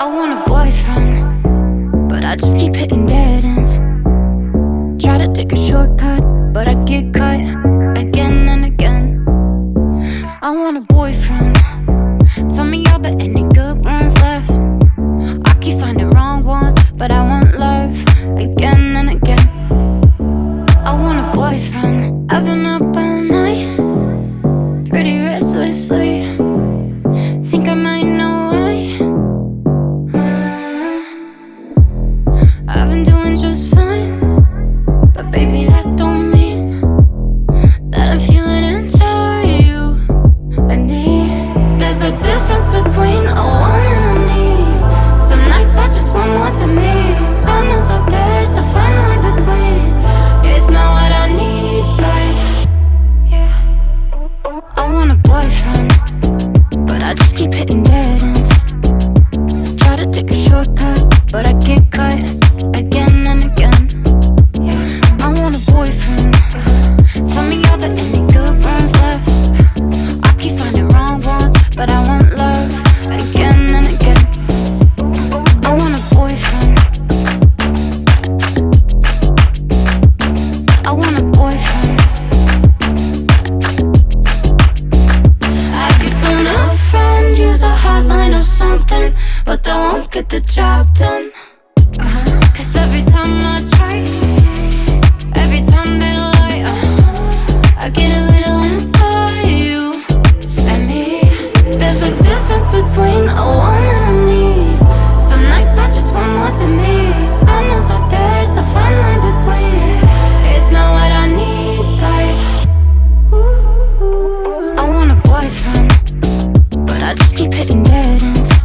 I want a boyfriend, but I just keep hitting dead ends. Try to take a shortcut, but I get cut again and again. I want a boyfriend. Tell me are there any good ones left? I keep finding wrong ones, but I want love again and again. I want a boyfriend. I've been up all night, pretty restlessly. Think I might know why. I've been doing just fine, but baby that don't mean that I'm feeling into you and me. There's a difference between a want and a need. Some nights I just want more than me. I know that there's a fine line between. It's not what I need, but yeah. I want a boyfriend, but I just keep hitting dead ends. Try to take a shortcut, but I get cut again and again. I want a boyfriend. Tell me are there any good ones left? I keep finding wrong ones, but I want love again and again. I want a boyfriend. I want a boyfriend. I could phone a friend, use a hotline or something, but that won't get the job done. Cause every time I try, every time they lie, I get a little into you and me. There's a difference between a want and a need. Some nights I just want more than me. I know that there's a fine line between. It's not what I need, but ooh, I want a boyfriend, but I just keep hitting dead ends.